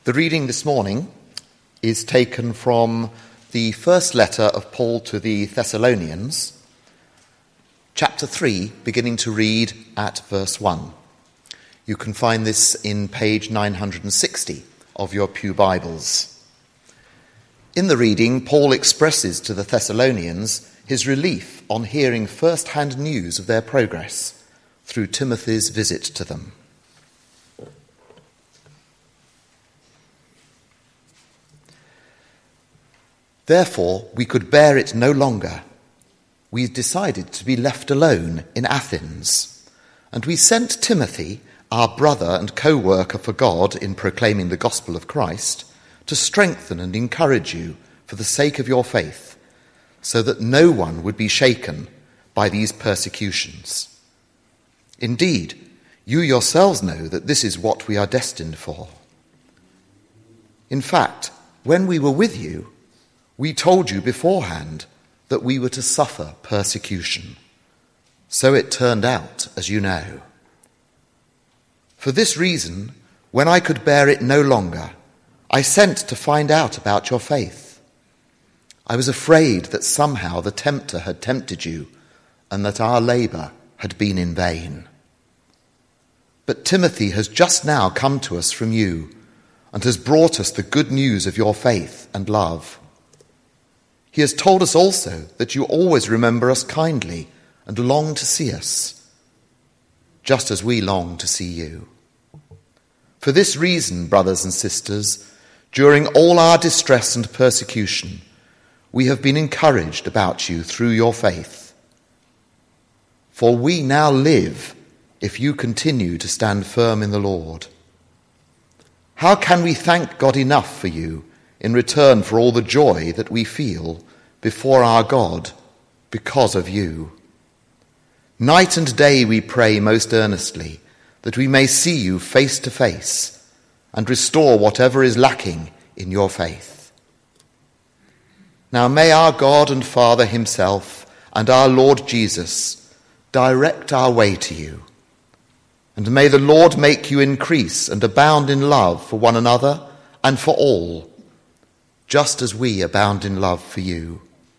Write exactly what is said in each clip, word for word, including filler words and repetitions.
The reading this morning is taken from the first letter of Paul to the Thessalonians, chapter three, beginning to read at verse one. You can find this in page nine hundred sixty of your Pew Bibles. In the reading, Paul expresses to the Thessalonians his relief on hearing first-hand news of their progress through Timothy's visit to them. Therefore, we could bear it no longer. We decided to be left alone in Athens, and we sent Timothy, our brother and co-worker for God in proclaiming the gospel of Christ, to strengthen and encourage you for the sake of your faith, so that no one would be shaken by these persecutions. Indeed, you yourselves know that this is what we are destined for. In fact, when we were with you, we told you beforehand that we were to suffer persecution. So it turned out, as you know. For this reason, when I could bear it no longer, I sent to find out about your faith. I was afraid that somehow the tempter had tempted you and that our labour had been in vain. But Timothy has just now come to us from you and has brought us the good news of your faith and love. He has told us also that you always remember us kindly and long to see us, just as we long to see you. For this reason, brothers and sisters, during all our distress and persecution, we have been encouraged about you through your faith. For we now live if you continue to stand firm in the Lord. How can we thank God enough for you in return for all the joy that we feel before our God because of you? Night and day we pray most earnestly that we may see you face to face and restore whatever is lacking in your faith. Now may our God and Father himself and our Lord Jesus direct our way to you, and may the Lord make you increase and abound in love for one another and for all, just as we abound in love for you.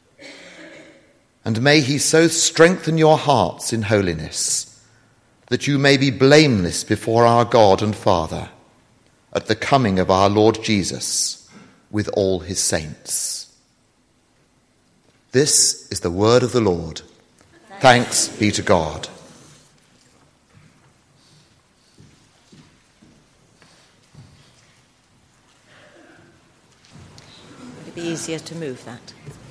And may he so strengthen your hearts in holiness that you may be blameless before our God and Father at the coming of our Lord Jesus with all his saints. This is the word of the Lord. Thanks be to God. Would it be easier to move that?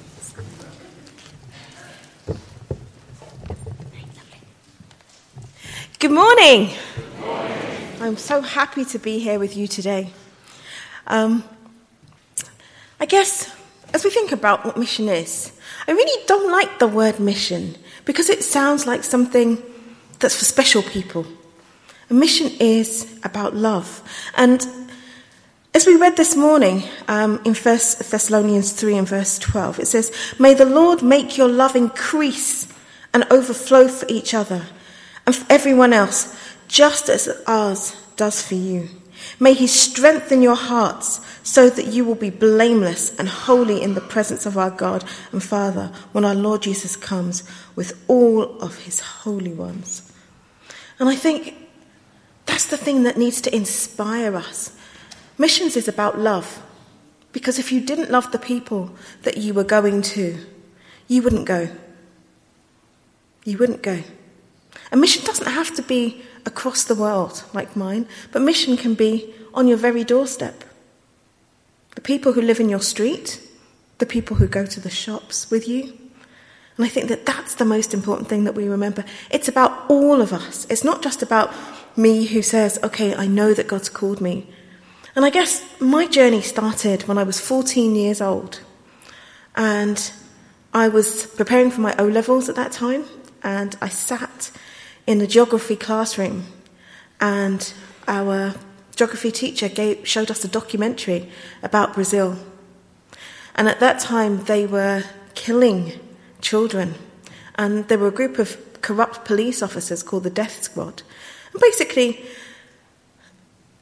Good morning. Good morning. I'm so happy to be here with you today. Um, I guess as we think about what mission is, I really don't like the word mission because it sounds like something that's for special people. A mission is about love. And as we read this morning um, in First Thessalonians three and verse twelve, it says, "May the Lord make your love increase and overflow for each other and for everyone else, just as ours does for you. May he strengthen your hearts so that you will be blameless and holy in the presence of our God and Father when our Lord Jesus comes with all of his holy ones." And I think that's the thing that needs to inspire us. Missions is about love, because if you didn't love the people that you were going to, you wouldn't go. You wouldn't go. A mission doesn't have to be across the world like mine, but mission can be on your very doorstep. The people who live in your street, the people who go to the shops with you. And I think that that's the most important thing that we remember. It's about all of us. It's not just about me who says, okay, I know that God's called me. And I guess my journey started when I was fourteen years old. And I was preparing for my O-levels at that time, and I sat in a geography classroom, and our geography teacher gave, showed us a documentary about Brazil. And at that time, they were killing children. And there were a group of corrupt police officers called the Death Squad. And basically,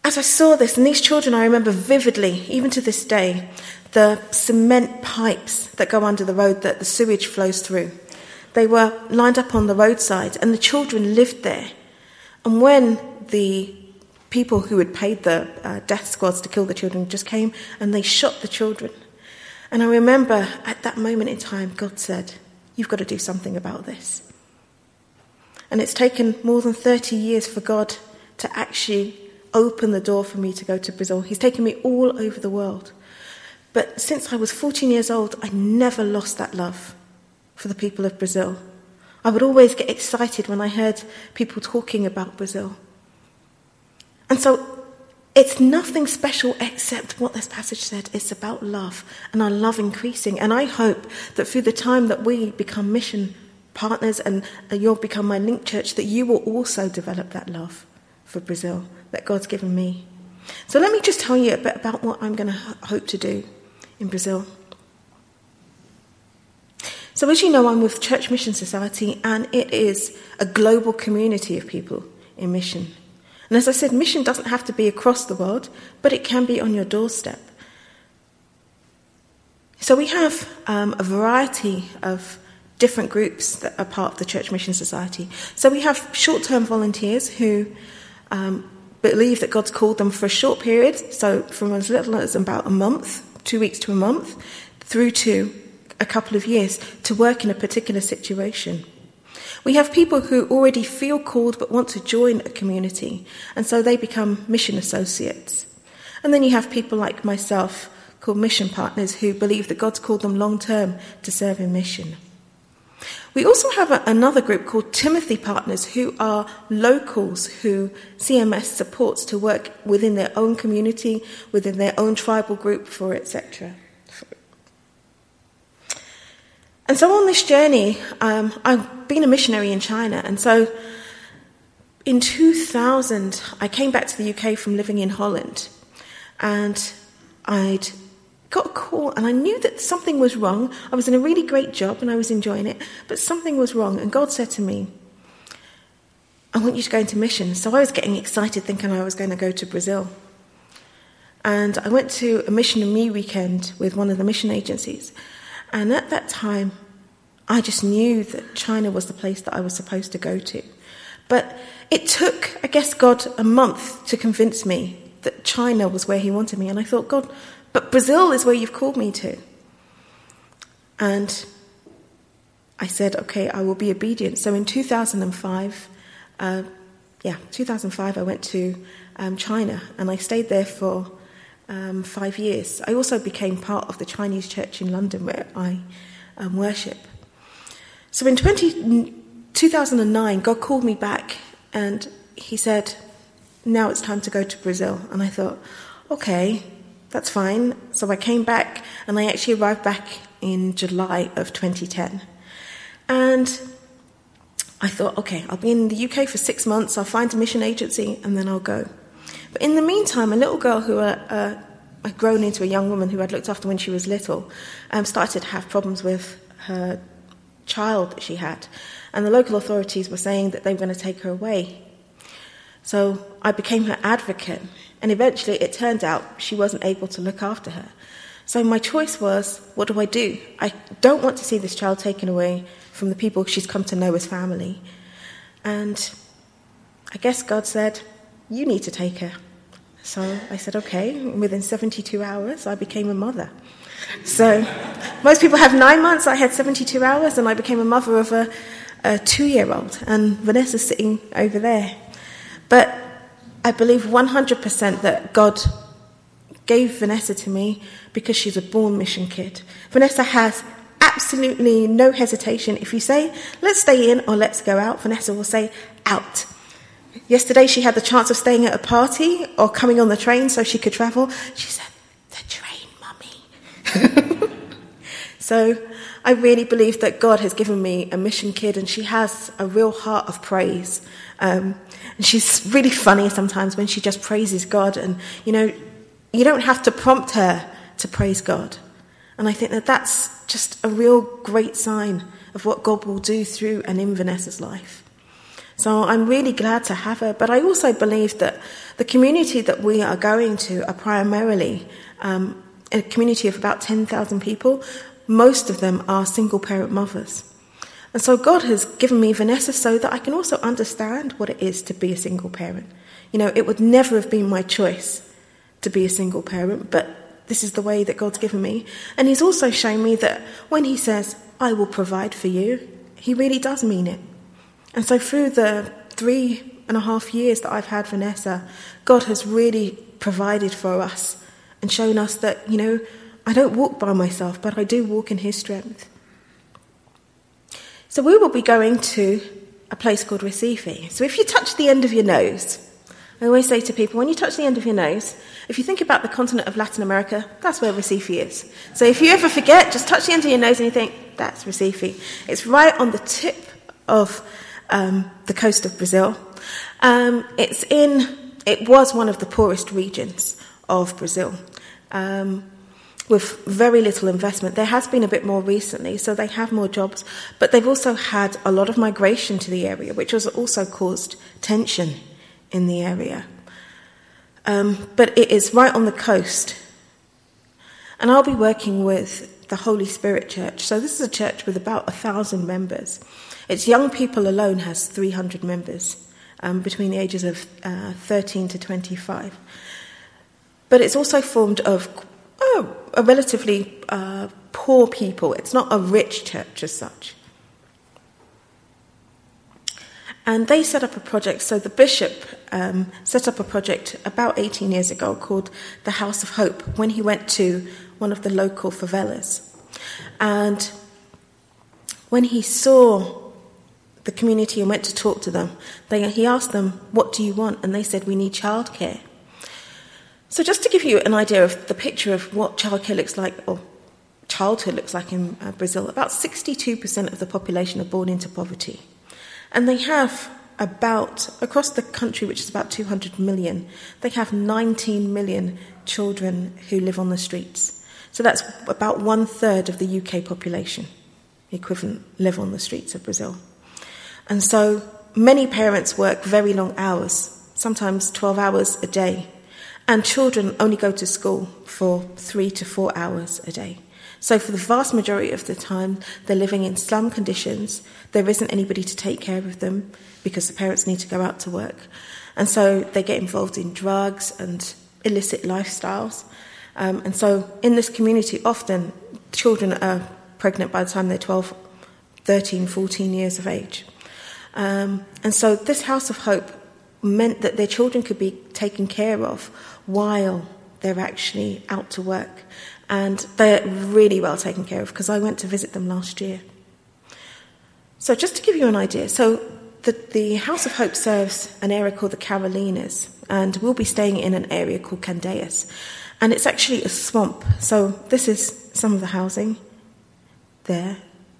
as I saw this, and these children I remember vividly, even to this day, the cement pipes that go under the road that the sewage flows through. They were lined up on the roadside, and the children lived there. And when the people who had paid the uh, death squads to kill the children just came and they shot the children. And I remember at that moment in time, God said, you've got to do something about this. And it's taken more than thirty years for God to actually open the door for me to go to Brazil. He's taken me all over the world. But since I was fourteen years old, I never lost that love for the people of Brazil. I would always get excited when I heard people talking about Brazil. And so it's nothing special except what this passage said. It's about love and our love increasing. And I hope that through the time that we become mission partners and you'll become my link church, that you will also develop that love for Brazil that God's given me. So let me just tell you a bit about what I'm going to hope to do in Brazil. So as you know, I'm with Church Mission Society, and it is a global community of people in mission. And as I said, mission doesn't have to be across the world, but it can be on your doorstep. So we have um, a variety of different groups that are part of the Church Mission Society. So we have short-term volunteers who um, believe that God's called them for a short period, so from as little as about a month, two weeks to a month, through to a couple of years, to work in a particular situation. We have people who already feel called but want to join a community, and so they become mission associates. And then you have people like myself called mission partners who believe that God's called them long-term to serve in mission. We also have a, another group called Timothy Partners, who are locals who C M S supports to work within their own community, within their own tribal group, for et cetera. And so on this journey, um, I've been a missionary in China. And so in two thousand, I came back to the U K from living in Holland. And I'd got a call, and I knew that something was wrong. I was in a really great job, and I was enjoying it. But something was wrong. And God said to me, I want you to go into mission. So I was getting excited, thinking I was going to go to Brazil. And I went to a Mission and Me weekend with one of the mission agencies. And at that time, I just knew that China was the place that I was supposed to go to. But it took, I guess, God a month to convince me that China was where he wanted me. And I thought, God, but Brazil is where you've called me to. And I said, okay, I will be obedient. So in two thousand five, uh, yeah, two thousand five, I went to um, China, and I stayed there for Um, five years. I also became part of the Chinese church in London where I um, worship. So in two thousand nine, God called me back, and he said, now it's time to go to Brazil. And I thought, okay, that's fine. So I came back, and I actually arrived back in July of twenty ten. And I thought, okay, I'll be in the U K for six months, I'll find a mission agency, and then I'll go. But in the meantime, a little girl who uh, uh, had grown into a young woman who I'd looked after when she was little um, started to have problems with her child that she had. And the local authorities were saying that they were going to take her away. So I became her advocate. And eventually it turned out she wasn't able to look after her. So my choice was, what do I do? I don't want to see this child taken away from the people she's come to know as family. And I guess God said, you need to take her. So I said, okay. Within seventy-two hours, I became a mother. So most people have nine months. I had seventy-two hours, and I became a mother of a, a two-year-old. And Vanessa's sitting over there. But I believe one hundred percent that God gave Vanessa to me because she's a born mission kid. Vanessa has absolutely no hesitation. If you say, let's stay in or let's go out, Vanessa will say, out. Yesterday she had the chance of staying at a party or coming on the train so she could travel. She said, the train, Mummy. So I really believe that God has given me a mission kid, and she has a real heart of praise. Um, and she's really funny sometimes when she just praises God. And, you know, you don't have to prompt her to praise God. And I think that that's just a real great sign of what God will do through and in Vanessa's life. So I'm really glad to have her. But I also believe that the community that we are going to are primarily um, a community of about ten thousand people. Most of them are single-parent mothers. And so God has given me Vanessa so that I can also understand what it is to be a single parent. You know, it would never have been my choice to be a single parent, but this is the way that God's given me. And he's also shown me that when he says, I will provide for you, he really does mean it. And so through the three and a half years that I've had Vanessa, God has really provided for us and shown us that, you know, I don't walk by myself, but I do walk in his strength. So we will be going to a place called Recife. So if you touch the end of your nose, I always say to people, when you touch the end of your nose, if you think about the continent of Latin America, that's where Recife is. So if you ever forget, just touch the end of your nose and you think, that's Recife. It's right on the tip of um, the coast of Brazil. Um, it's in, it was one of the poorest regions of Brazil, um, with very little investment. There has been a bit more recently, so they have more jobs, but they've also had a lot of migration to the area, which has also caused tension in the area. Um, but it is right on the coast. And I'll be working with the Holy Spirit Church. So this is a church with about a thousand members. Its young people alone has three hundred members, um, between the ages of uh, thirteen to twenty-five. But it's also formed of oh, a relatively uh, poor people. It's not a rich church as such. And they set up a project, so the bishop um, set up a project about eighteen years ago called the House of Hope, when he went to one of the local favelas. And when he saw the community and went to talk to them, they, he asked them, what do you want? And they said, we need childcare. So just to give you an idea of the picture of what childcare looks like, or childhood looks like in uh, Brazil, about sixty-two percent of the population are born into poverty. And they have about, across the country, which is about two hundred million, they have nineteen million children who live on the streets. So that's about one third of the U K population, equivalent, live on the streets of Brazil. And so many parents work very long hours, sometimes twelve hours a day. And children only go to school for three to four hours a day. So for the vast majority of the time, they're living in slum conditions. There isn't anybody to take care of them because the parents need to go out to work. And so they get involved in drugs and illicit lifestyles. Um, and so in this community, often children are pregnant by the time they're twelve, thirteen, fourteen years of age. Um, and so this House of Hope meant that their children could be taken care of while they're actually out to work. And they're really well taken care of because I went to visit them last year. So just to give you an idea, so the, the House of Hope serves an area called the Carolinas, and we'll be staying in an area called Candeias. And it's actually a swamp. So this is some of the housing there.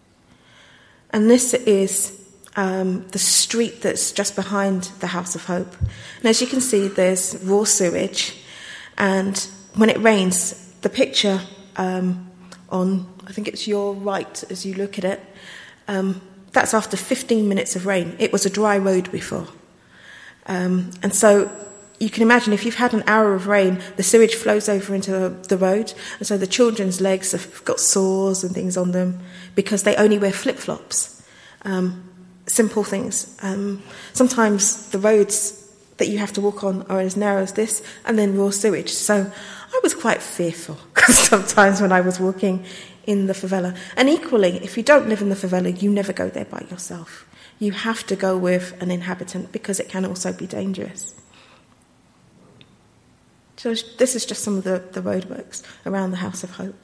And this is um, the street that's just behind the House of Hope. And as you can see, there's raw sewage. And when it rains, the picture um, on, I think it's your right as you look at it, um, that's after fifteen minutes of rain. It was a dry road before. Um, and so you can imagine if you've had an hour of rain, the sewage flows over into the, the road, and so the children's legs have got sores and things on them because they only wear flip-flops. Um, simple things. Um, sometimes the roads that you have to walk on are as narrow as this, and then raw sewage. So I was quite fearful because sometimes when I was walking in the favela. And equally, if you don't live in the favela, you never go there by yourself. You have to go with an inhabitant because it can also be dangerous. So this is just some of the, the roadworks around the House of Hope.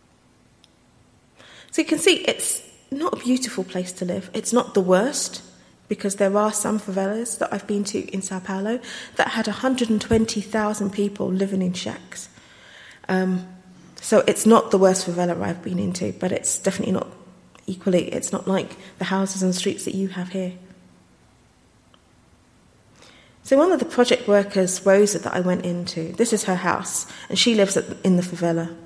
So you can see it's not a beautiful place to live. It's not the worst, because there are some favelas that I've been to in Sao Paulo that had one hundred twenty thousand people living in shacks. Um, so it's not the worst favela I've been into, but it's definitely not equally, it's not like the houses and streets that you have here. So one of the project workers, Rosa, that I went into, this is her house, and she lives at, in the favela.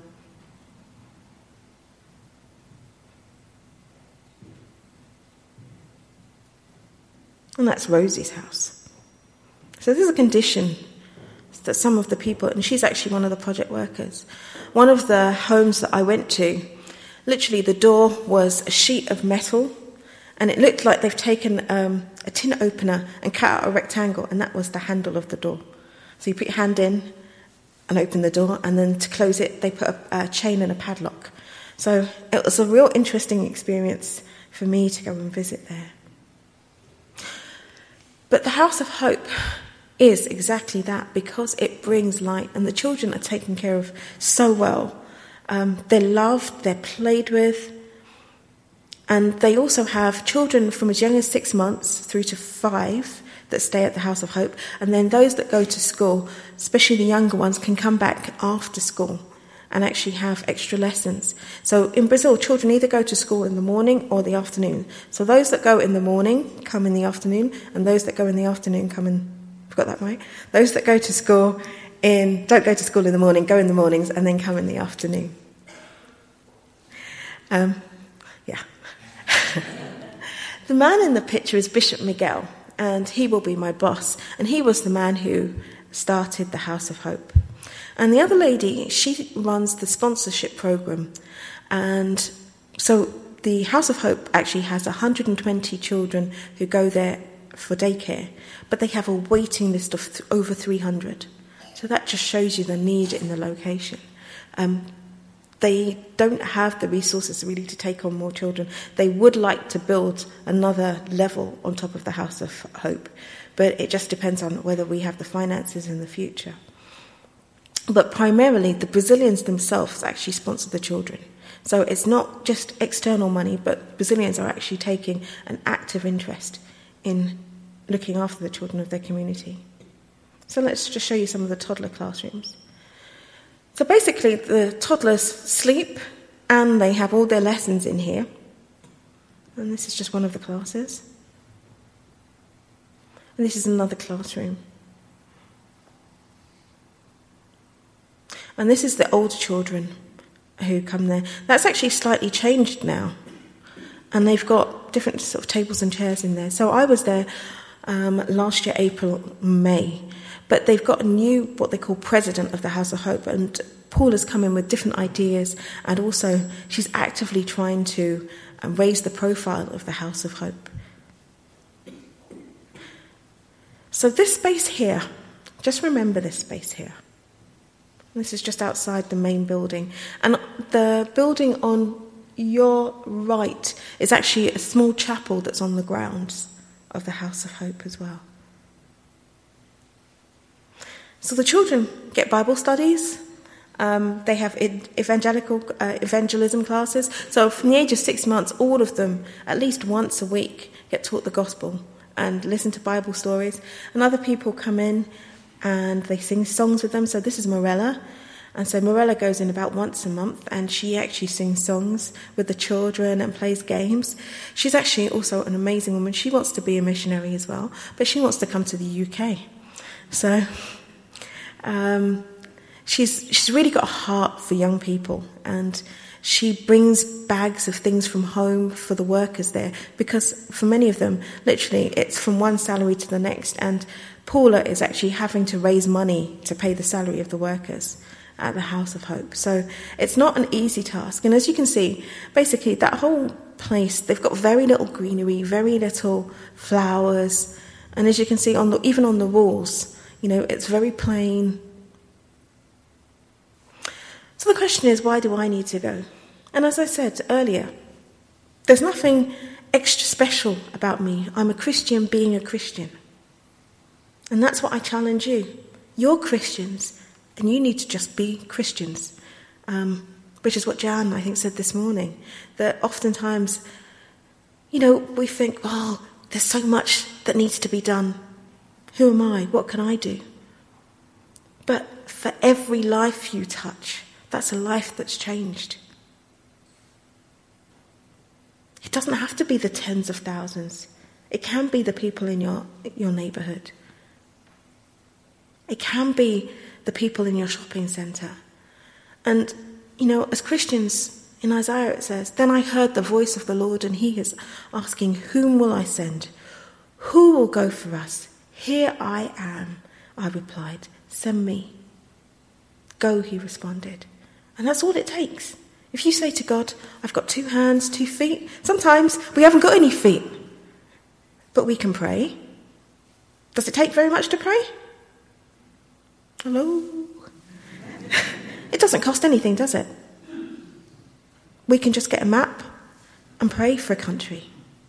And that's Rosie's house. So this is a condition that some of the people, and she's actually one of the project workers, one of the homes that I went to, literally the door was a sheet of metal, and it looked like they've taken um, a tin opener and cut out a rectangle, and that was the handle of the door. So you put your hand in and open the door, and then to close it, they put a, a chain and a padlock. So it was a real interesting experience for me to go and visit there. But the House of Hope is exactly that, because it brings light, and the children are taken care of so well. Um, they're loved, they're played with, and they also have children from as young as six months through to five that stay at the House of Hope, and then those that go to school, especially the younger ones, can come back after school and actually have extra lessons. So in Brazil, children either go to school in the morning or the afternoon. So those that go in the morning come in the afternoon, and those that go in the afternoon come in, I've got that right? Those that go to school in, don't go to school in the morning, go in the mornings and then come in the afternoon. Um, yeah. The man in the picture is Bishop Miguel, and he will be my boss, and he was the man who started the House of Hope. And the other lady, she runs the sponsorship program. And so the House of Hope actually has one hundred twenty children who go there for daycare, but they have a waiting list of th- over three hundred. So that just shows you the need in the location. Um, they don't have the resources really to take on more children. They would like to build another level on top of the House of Hope, but it just depends on whether we have the finances in the future. But primarily, the Brazilians themselves actually sponsor the children. So it's not just external money, but Brazilians are actually taking an active interest in looking after the children of their community. So let's just show you some of the toddler classrooms. So basically, the toddlers sleep and they have all their lessons in here. And this is just one of the classes. And this is another classroom. And this is the older children who come there. That's actually slightly changed now. And they've got different sort of tables and chairs in there. So I was there um, last year, April, May. But they've got a new, what they call president of the House of Hope. And Paula's come in with different ideas. And also, she's actively trying to uh, raise the profile of the House of Hope. So this space here, just remember this space here. This is just outside the main building. And the building on your right is actually a small chapel that's on the grounds of the House of Hope as well. So the children get Bible studies. Um, they have evangelical uh, evangelism classes. So from the age of six months, all of them, at least once a week, get taught the gospel and listen to Bible stories. And other people come in and they sing songs with them. So this is Morella. And so Morella goes in about once a month, and she actually sings songs with the children and plays games. She's actually also an amazing woman. She wants to be a missionary as well, but she wants to come to the U K. So um, she's she's really got a heart for young people, and she brings bags of things from home for the workers there, because for many of them, literally, it's from one salary to the next, and Paula is actually having to raise money to pay the salary of the workers at the House of Hope. So it's not an easy task. And as you can see, basically that whole place, they've got very little greenery, very little flowers. And as you can see, on the, even on the walls, you know, it's very plain. So the question is, why do I need to go? And as I said earlier, there's nothing extra special about me. I'm a Christian being a Christian. And that's what I challenge you. You're Christians, and you need to just be Christians. Um, which is what Jan, I think, said this morning. That oftentimes, you know, we think, oh, there's so much that needs to be done. Who am I? What can I do? But for every life you touch, that's a life that's changed. It doesn't have to be the tens of thousands. It can be the people in your, your neighbourhood. It can be the people in your shopping centre. And, you know, as Christians, in Isaiah it says, "Then I heard the voice of the Lord, and he is asking, whom will I send? Who will go for us? Here I am, I replied. Send me. Go, he responded. And that's all it takes. If you say to God, I've got two hands, two feet, sometimes we haven't got any feet, but we can pray. Does it take very much to pray? Hello? It doesn't cost anything, does it? We can just get a map and pray for a country.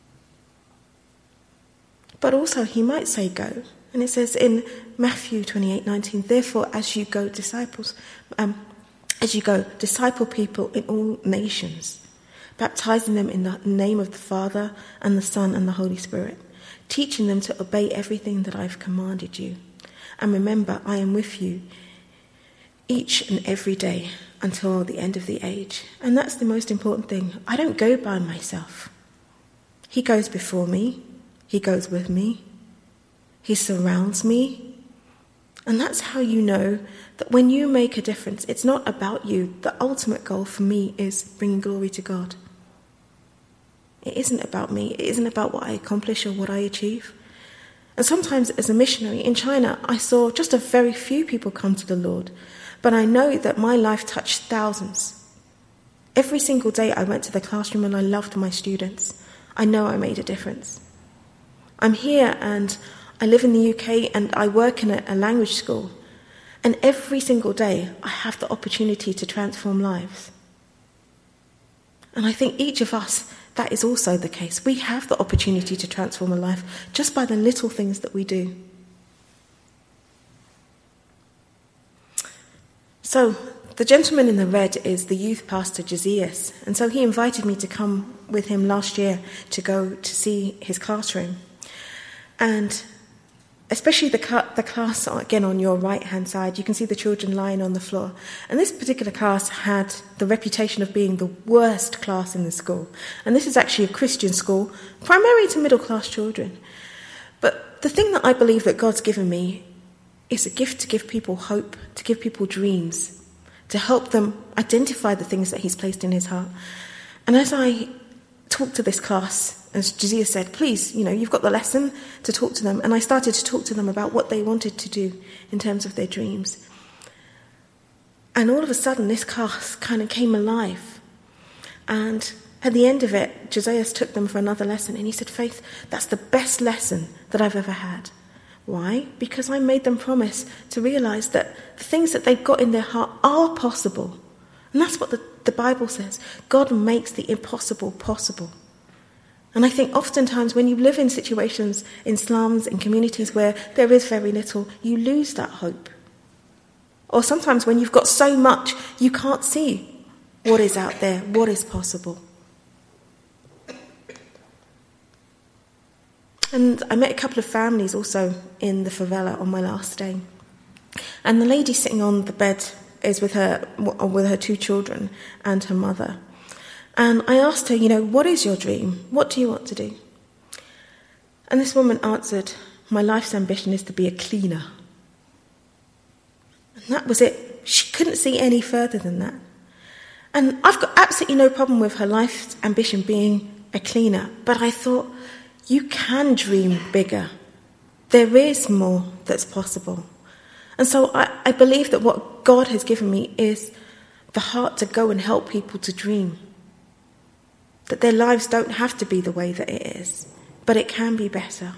But also he might say go. And it says in Matthew twenty-eight nineteen, therefore as you go disciples, um, as you go disciple people in all nations, baptizing them in the name of the Father and the Son and the Holy Spirit, teaching them to obey everything that I've commanded you. And remember, I am with you each and every day until the end of the age. And that's the most important thing. I don't go by myself. He goes before me. He goes with me. He surrounds me. And that's how you know that when you make a difference, it's not about you. The ultimate goal for me is bringing glory to God. It isn't about me. It isn't about what I accomplish or what I achieve. And sometimes as a missionary in China, I saw just a very few people come to the Lord. But I know that my life touched thousands. Every single day I went to the classroom and I loved my students. I know I made a difference. I'm here and I live in the U K and I work in a, a language school. And every single day I have the opportunity to transform lives. And I think each of us, that is also the case. We have the opportunity to transform a life just by the little things that we do. So, the gentleman in the red is the youth pastor, Josias. And so he invited me to come with him last year to go to see his classroom. And especially the, cl- the class, again, on your right-hand side, you can see the children lying on the floor. And this particular class had the reputation of being the worst class in the school. And this is actually a Christian school, primarily to middle-class children. But the thing that I believe that God's given me is a gift to give people hope, to give people dreams, to help them identify the things that he's placed in his heart. And as I talked to this class, as Josiah said, please, you know, you've got the lesson to talk to them. And I started to talk to them about what they wanted to do in terms of their dreams. And all of a sudden, this class kind of came alive. And at the end of it, Josiah took them for another lesson. And he said, Faith, that's the best lesson that I've ever had. Why? Because I made them promise to realise that the things that they've got in their heart are possible. And that's what the, the Bible says. God makes the impossible possible. And I think oftentimes when you live in situations, in slums, in communities where there is very little, you lose that hope. Or sometimes when you've got so much, you can't see what is out there, what is possible. And I met a couple of families also in the favela on my last day. And the lady sitting on the bed is with her with her two children and her mother. And I asked her, you know, what is your dream? What do you want to do? And this woman answered, my life's ambition is to be a cleaner. And that was it. She couldn't see any further than that. And I've got absolutely no problem with her life's ambition being a cleaner. But I thought, you can dream bigger. There is more that's possible. And so I, I believe that what God has given me is the heart to go and help people to dream. That their lives don't have to be the way that it is, but it can be better.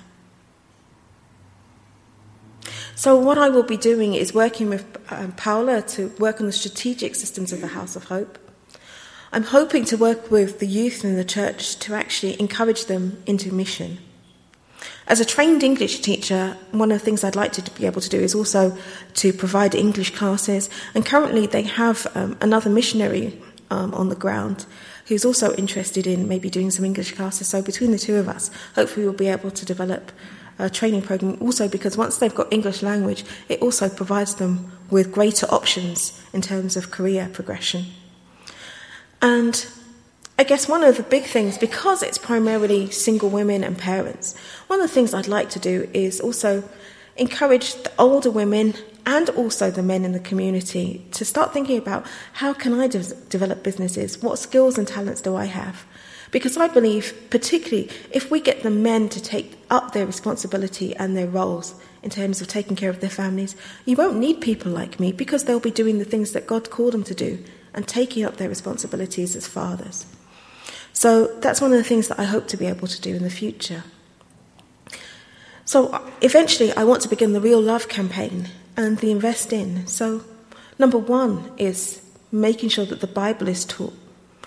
So what I will be doing is working with um, Paula to work on the strategic systems of the House of Hope. I'm hoping to work with the youth in the church to actually encourage them into mission. As a trained English teacher, one of the things I'd like to be able to do is also to provide English classes. And currently they have um, another missionary um, on the ground who's also interested in maybe doing some English classes. So between the two of us, hopefully we'll be able to develop a training program also, because once they've got English language, it also provides them with greater options in terms of career progression. And I guess one of the big things, because it's primarily single women and parents, one of the things I'd like to do is also encourage the older women and also the men in the community to start thinking about, how can I de- develop businesses? What skills and talents do I have? Because I believe, particularly, if we get the men to take up their responsibility and their roles in terms of taking care of their families, you won't need people like me, because they'll be doing the things that God called them to do and taking up their responsibilities as fathers. So that's one of the things that I hope to be able to do in the future. So eventually I want to begin the Real Love campaign and the Invest In. So number one is making sure that the Bible is taught.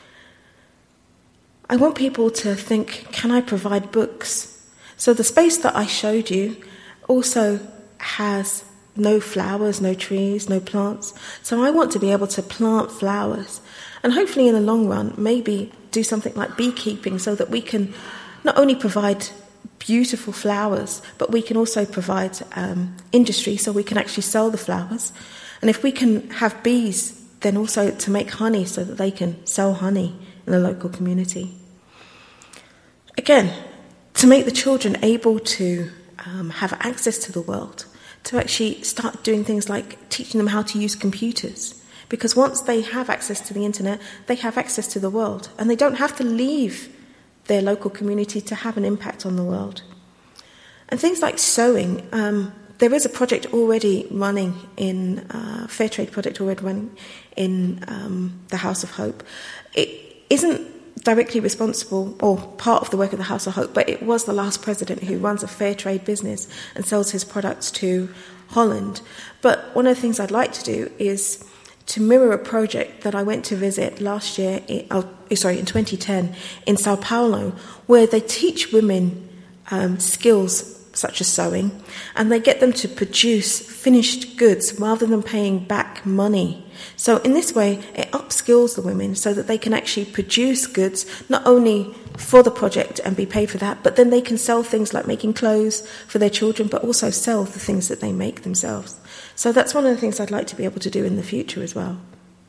I want people to think, can I provide books? So the space that I showed you also has no flowers, no trees, no plants. So I want to be able to plant flowers. And hopefully in the long run, maybe do something like beekeeping, so that we can not only provide beautiful flowers, but we can also provide um, industry, so we can actually sell the flowers. And if we can have bees, then also to make honey, so that they can sell honey in the local community. Again, to make the children able to um, have access to the world, to actually start doing things like teaching them how to use computers. Because once they have access to the internet, they have access to the world, and they don't have to leave their local community to have an impact on the world. And things like sewing, um, there is a project already running in, uh, a fair trade project already running in um, the House of Hope. It isn't directly responsible or part of the work of the House of Hope, but it was the last president who runs a fair trade business and sells his products to Holland. But one of the things I'd like to do is to mirror a project that I went to visit last year, in, oh, sorry, in twenty ten in Sao Paulo, where they teach women um, skills such as sewing, and they get them to produce finished goods rather than paying back money. So in this way, it upskills the women so that they can actually produce goods, not only for the project and be paid for that, but then they can sell things like making clothes for their children, but also sell the things that they make themselves. So that's one of the things I'd like to be able to do in the future as well.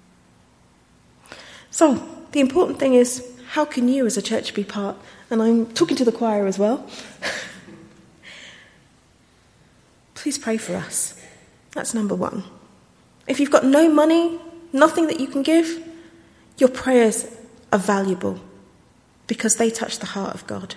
So the important thing is, how can you as a church be part? And I'm talking to the choir as well. Please pray for us. That's number one. If you've got no money, nothing that you can give, your prayers are valuable because they touch the heart of God.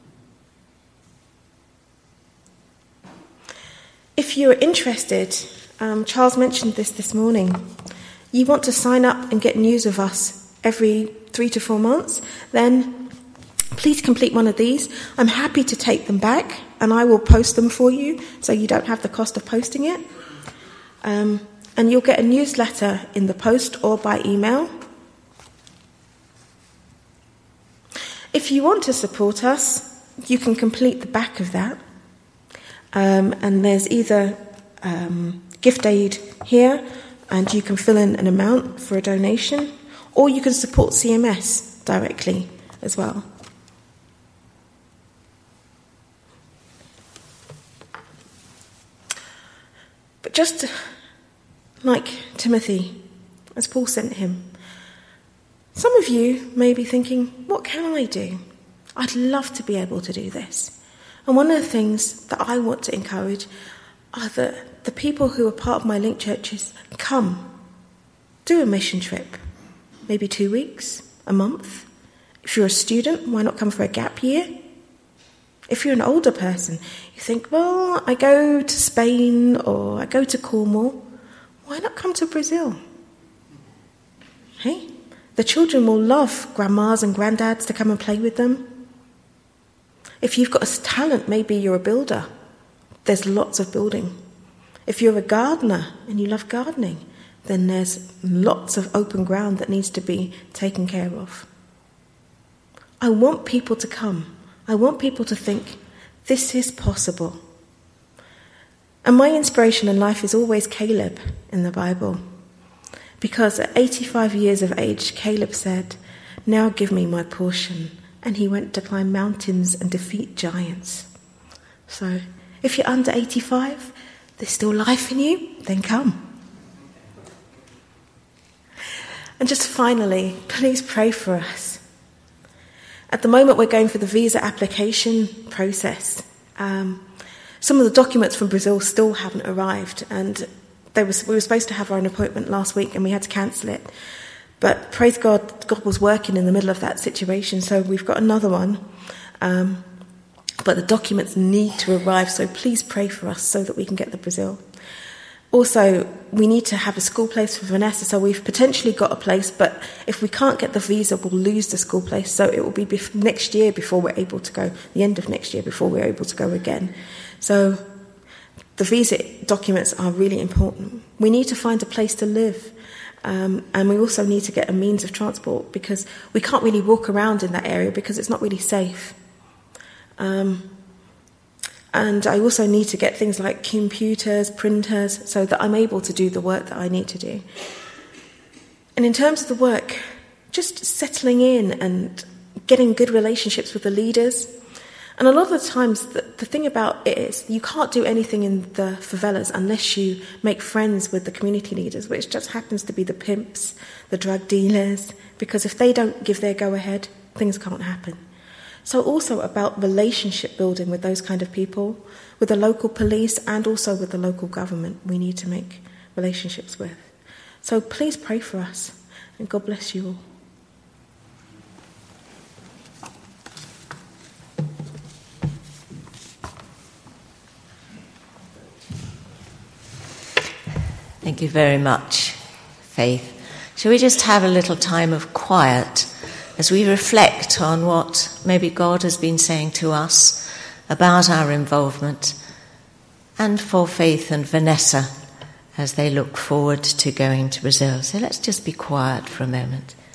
If you're interested, um, Charles mentioned this this morning, you want to sign up and get news of us every three to four months, then please complete one of these. I'm happy to take them back, and I will post them for you so you don't have the cost of posting it. Um, and you'll get a newsletter in the post or by email. If you want to support us, you can complete the back of that. Um, and there's either um, gift aid here, and you can fill in an amount for a donation, or you can support C M S directly as well. But just like Timothy, as Paul sent him, some of you may be thinking, what can I do? I'd love to be able to do this. And one of the things that I want to encourage are that the people who are part of my link churches come, do a mission trip, maybe two weeks, a month. If you're a student, why not come for a gap year? If you're an older person, you think, well, I go to Spain or I go to Cornwall, why not come to Brazil? Hey, the children will love grandmas and granddads to come and play with them. If you've got a talent, maybe you're a builder. There's lots of building. If you're a gardener and you love gardening, then there's lots of open ground that needs to be taken care of. I want people to come. I want people to think, this is possible. And my inspiration in life is always Caleb in the Bible. Because at eighty-five years of age, Caleb said, now give me my portion. And he went to climb mountains and defeat giants. So if you're under eighty-five, there's still life in you, then come. And just finally, please pray for us. At the moment, we're going through the visa application process. Um, some of the documents from Brazil still haven't arrived, and they was, we were supposed to have our appointment last week, and we had to cancel it. But praise God, God was working in the middle of that situation, so we've got another one. Um, but the documents need to arrive, so please pray for us so that we can get to Brazil. Also, we need to have a school place for Vanessa, so we've potentially got a place, but if we can't get the visa, we'll lose the school place, so it will be bef- next year before we're able to go, the end of next year before we're able to go again. So the visa documents are really important. We need to find a place to live. Um, and we also need to get a means of transport because we can't really walk around in that area because it's not really safe. Um, and I also need to get things like computers, printers, so that I'm able to do the work that I need to do. And in terms of the work, just settling in and getting good relationships with the leaders. And a lot of the times, the, the thing about it is you can't do anything in the favelas unless you make friends with the community leaders, which just happens to be the pimps, the drug dealers, because if they don't give their go-ahead, things can't happen. So also about relationship building with those kind of people, with the local police and also with the local government we need to make relationships with. So please pray for us, and God bless you all. Thank you very much, Faith. Shall we just have a little time of quiet as we reflect on what maybe God has been saying to us about our involvement, and for Faith and Vanessa as they look forward to going to Brazil. So let's just be quiet for a moment.